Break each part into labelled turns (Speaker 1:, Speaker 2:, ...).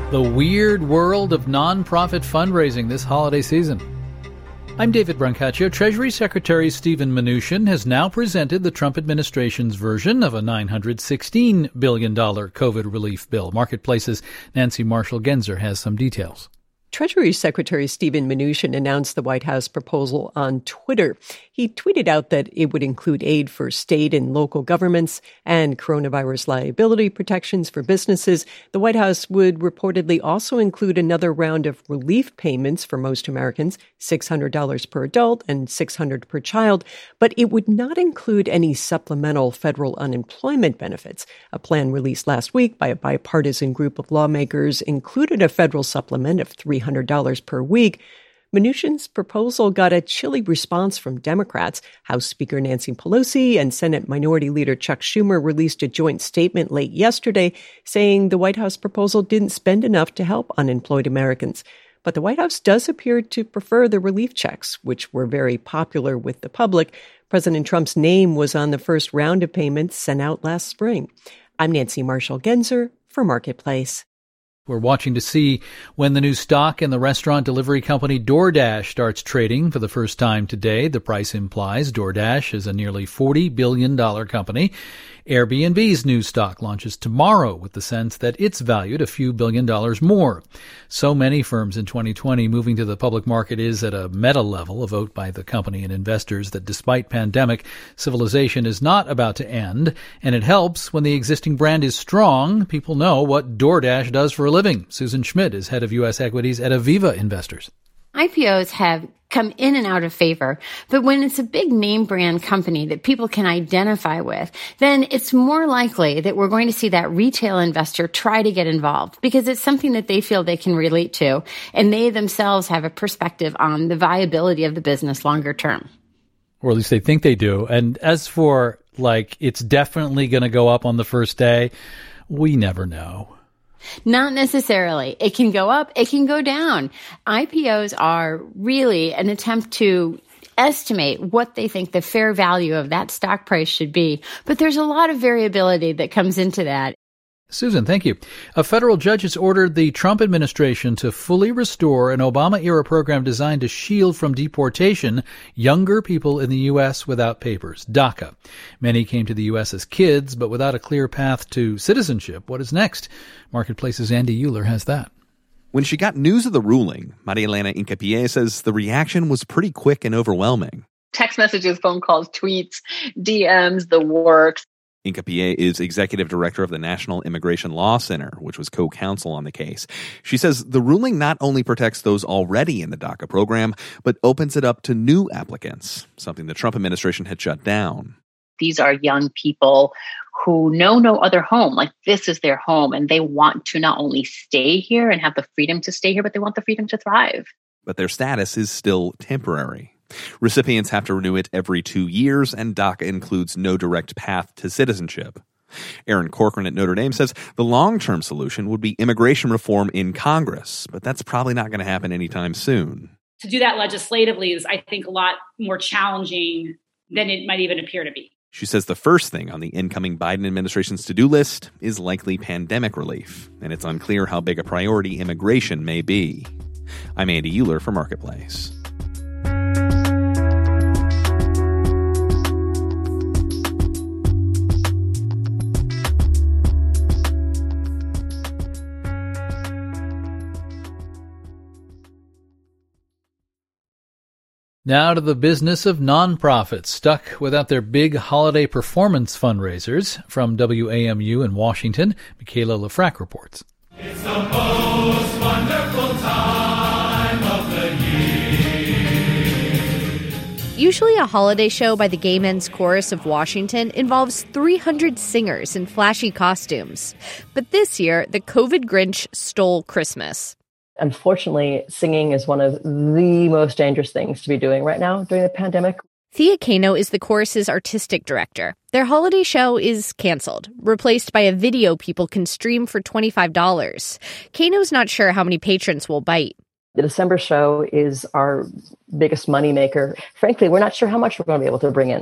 Speaker 1: The weird world of nonprofit fundraising this holiday season. I'm David Brancaccio. Treasury Secretary Steven Mnuchin has now presented the Trump administration's version of a $916 billion COVID relief bill. Marketplace's Nancy Marshall-Genzer has some details.
Speaker 2: Treasury Secretary Steven Mnuchin announced the White House proposal on Twitter. He tweeted out that it would include aid for state and local governments and coronavirus liability protections for businesses. The White House would reportedly also include another round of relief payments for most Americans, $600 per adult and $600 per child, but it would not include any supplemental federal unemployment benefits. A plan released last week by a bipartisan group of lawmakers included a federal supplement of $300 per week. Mnuchin's proposal got a chilly response from Democrats. House Speaker Nancy Pelosi and Senate Minority Leader Chuck Schumer released a joint statement late yesterday saying the White House proposal didn't spend enough to help unemployed Americans. But the White House does appear to prefer the relief checks, which were very popular with the public. President Trump's name was on the first round of payments sent out last spring. I'm Nancy Marshall-Genzer for Marketplace.
Speaker 1: We're watching to see when the new stock in the restaurant delivery company DoorDash starts trading for the first time today. The price implies DoorDash is a nearly $40 billion company. Airbnb's new stock launches tomorrow with the sense that it's valued a few $1 billion more. So many firms in 2020 moving to the public market is at a meta level, a vote by the company and investors that despite pandemic, civilization is not about to end. And it helps when the existing brand is strong. People know what DoorDash does for a living. Susan Schmidt is head of U.S. equities at Aviva Investors.
Speaker 3: IPOs have come in and out of favor, but when it's a big name brand company that people can identify with, then it's more likely that we're going to see that retail investor try to get involved because it's something that they feel they can relate to, and they themselves have a perspective on the viability of the business longer term.
Speaker 1: Or at least they think they do. And as for, it's definitely going to go up on the first day, we never know.
Speaker 3: Not necessarily. It can go up, it can go down. IPOs are really an attempt to estimate what they think the fair value of that stock price should be. But there's a lot of variability that comes into that.
Speaker 1: Susan, thank you. A federal judge has ordered the Trump administration to fully restore an Obama-era program designed to shield from deportation younger people in the U.S. without papers, DACA. Many came to the U.S. as kids, but without a clear path to citizenship. What is next? Marketplace's Andy Euler has that.
Speaker 4: When she got news of the ruling, Maria Elena Hincapié says the reaction was pretty quick and overwhelming.
Speaker 5: Text messages, phone calls, tweets, DMs, the works.
Speaker 4: Hincapié is executive director of the National Immigration Law Center, which was co-counsel on the case. She says the ruling not only protects those already in the DACA program, but opens it up to new applicants, something the Trump administration had shut down.
Speaker 5: These are young people who know no other home. This is their home, and they want to not only stay here and have the freedom to stay here, but they want the freedom to thrive.
Speaker 4: But their status is still temporary. Recipients have to renew it every 2 years, and DACA includes no direct path to citizenship. Aaron Corcoran at Notre Dame says the long-term solution would be immigration reform in Congress, but that's probably not going to happen anytime soon.
Speaker 6: To do that legislatively is, I think, a lot more challenging than it might even appear to be.
Speaker 4: She says the first thing on the incoming Biden administration's to-do list is likely pandemic relief, and it's unclear how big a priority immigration may be. I'm Andy Euler for Marketplace.
Speaker 1: Now to the business of nonprofits stuck without their big holiday performance fundraisers. From WAMU in Washington, Michaela Lefrak reports.
Speaker 7: It's the most wonderful time of the year.
Speaker 8: Usually a holiday show by the Gay Men's Chorus of Washington involves 300 singers in flashy costumes. But this year, the COVID Grinch stole Christmas.
Speaker 9: Unfortunately, singing is one of the most dangerous things to be doing right now during the pandemic.
Speaker 8: Thea Kano is the chorus's artistic director. Their holiday show is canceled, replaced by a video people can stream for $25. Kano's not sure how many patrons will bite.
Speaker 9: The December show is our biggest moneymaker. Frankly, we're not sure how much we're going to be able to bring in.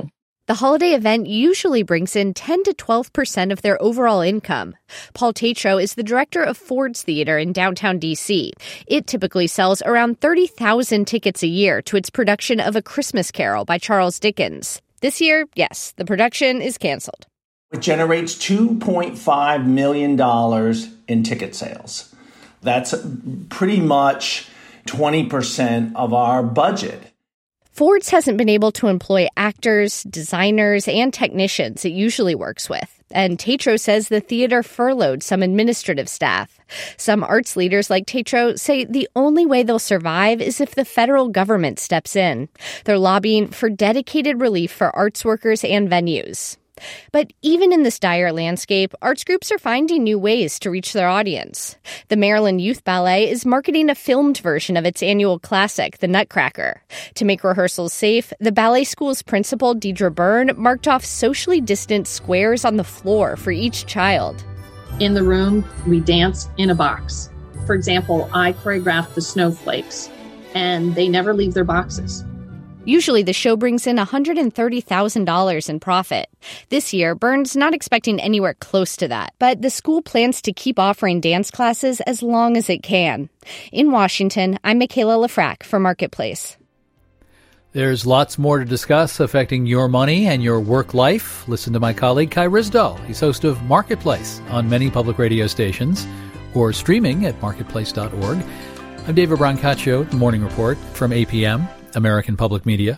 Speaker 8: The holiday event usually brings in 10 to 12% of their overall income. Paul Tatro is the director of Ford's Theater in downtown D.C. It typically sells around 30,000 tickets a year to its production of A Christmas Carol by Charles Dickens. This year, yes, the production is canceled.
Speaker 10: It generates $2.5 million in ticket sales. That's pretty much 20% of our budget.
Speaker 8: Ford's hasn't been able to employ actors, designers, and technicians it usually works with. And Tatro says the theater furloughed some administrative staff. Some arts leaders like Tatro say the only way they'll survive is if the federal government steps in. They're lobbying for dedicated relief for arts workers and venues. But even in this dire landscape, arts groups are finding new ways to reach their audience. The Maryland Youth Ballet is marketing a filmed version of its annual classic, The Nutcracker. To make rehearsals safe, the ballet school's principal, Deidre Byrne, marked off socially distant squares on the floor for each child.
Speaker 11: In the room, we dance in a box. For example, I choreographed the snowflakes, and they never leave their boxes.
Speaker 8: Usually the show brings in $130,000 in profit. This year, Byrne's not expecting anywhere close to that, but the school plans to keep offering dance classes as long as it can. In Washington, I'm Michaela Lafrac for Marketplace.
Speaker 1: There's lots more to discuss affecting your money and your work life. Listen to my colleague Kai Ryssdal. He's host of Marketplace on many public radio stations or streaming at marketplace.org. I'm David Brancaccio, The Morning Report from APM. American Public Media.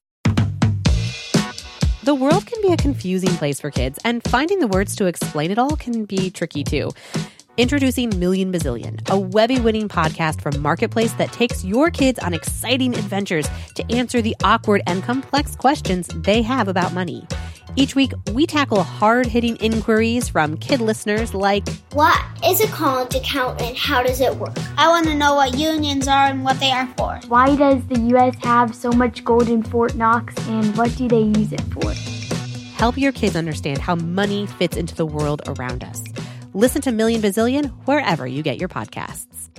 Speaker 12: The world can be a confusing place for kids, and finding the words to explain it all can be tricky too. Introducing Million Bazillion, a Webby-winning podcast from Marketplace that takes your kids on exciting adventures to answer the awkward and complex questions they have about money. Each week, we tackle hard-hitting inquiries from kid listeners like,
Speaker 13: what is a college account and how does it work?
Speaker 14: I want to know what unions are and what they are for.
Speaker 15: Why does the U.S. have so much gold in Fort Knox and what do they use it for?
Speaker 12: Help your kids understand how money fits into the world around us. Listen to Million Bazillion wherever you get your podcasts.